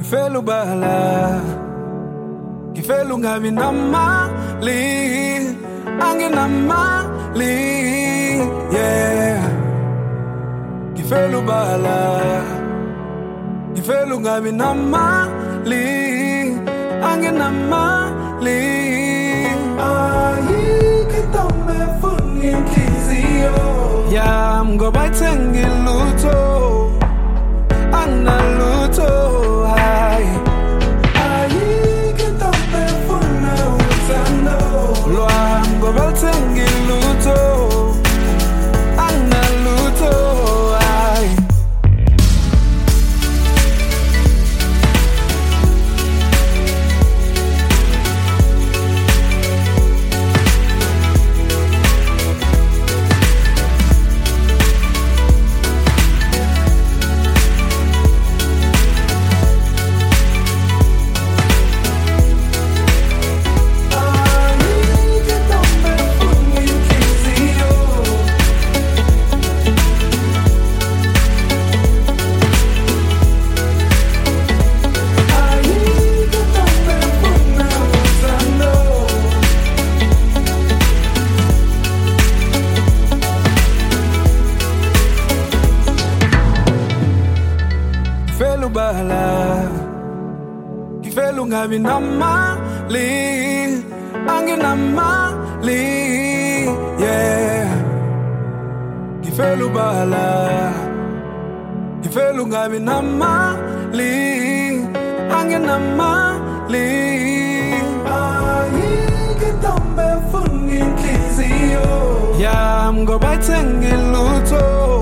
Ngifela ubala, ngifela ungabi namali, anginamali, yeah. Ngifela ubala, ngifela ungabi namali, anginamali. Ayikho into efuna inhliziyo yami ngoba ayithengi lutho, anginalutho. Ayikho into efuna uthando lwami ngoba ayithengi lutho, anginalutho. Ngifela ubala, ngifela ungabi namali, anginamali, yeah. Ngifela ubala, ngifela ungabi namali, anginamali. Ayikho into efuna inhliziyo yami ngoba ayithengi lutho,